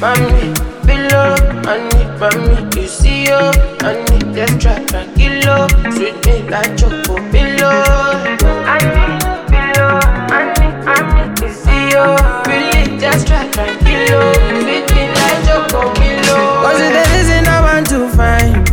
Mommy, below, honey, mommy, you see you, honey, just try tranquilo, sweet me like choco pillow. Honey, below, honey, you see you, really just try tranquilo, sweet me like choco pillow. Cause the reason I want to find.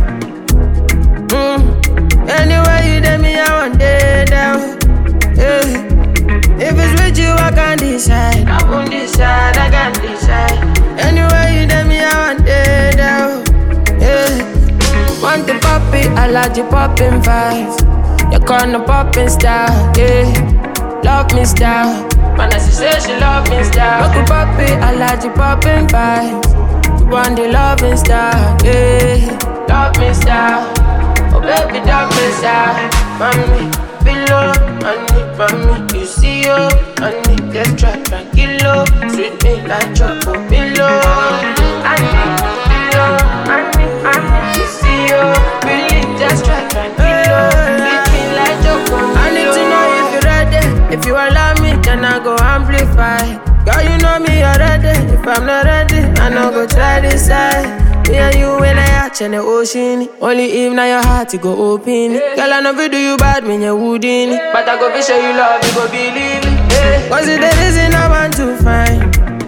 Anywhere you let me, I want day down. Yeah. If it's with you, I can't decide. I won't decide, I can't decide. Anywhere you let me, I want day down. Yeah. Want the poppy, I like the poppin' vibes. Your corner poppin' style, yeah. Love me style. Man, as she say she love me style. Look poppy, I like the poppin' vibes. You want the loving style, yeah. Love me style. Oh baby, don't miss out. Mommy, below, honey, mommy, you see you, honey, just try tranquilo, sweet me like choco pillow. Honey, below, honey, you see you, really just try tranquilo, sweet me like choco pillow. I need to know if you're ready. If you allow me, then I go amplify. Girl, you know me already. If I'm not ready, I no go try this side. Me and you when I hatch in the ocean. Only if now your heart you go open. Girl, I know if you do you bad, mean you wouldn't. But I go be sure you love, you go believe it. Cause it's the reason I want to find.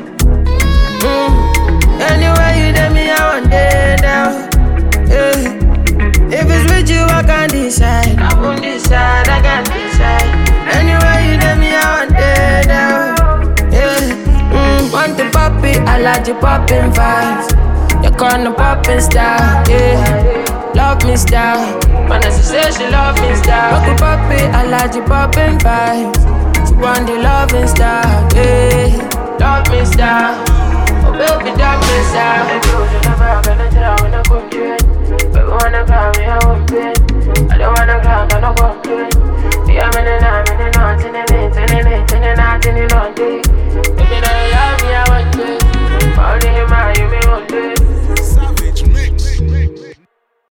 Anywhere you let me, I want day down. Yeah. If it's with you, I can't decide. I won't decide, I can't decide. Anywhere you let me, I want day down. Yeah. Want the poppy, I like the poppin' vibes. Your corner poppin' style, yeah. Love me style. Man, as she say she love me style. Look poppy, I like the poppin' vibes. She want the loving style, yeah. Love me style. Oh baby, love me style. I told you never I'm gonna tell when I come to it. But you wanna cry me, I won't pay. I don't wanna cry, I don't complain. Yeah, I'm in and out, in and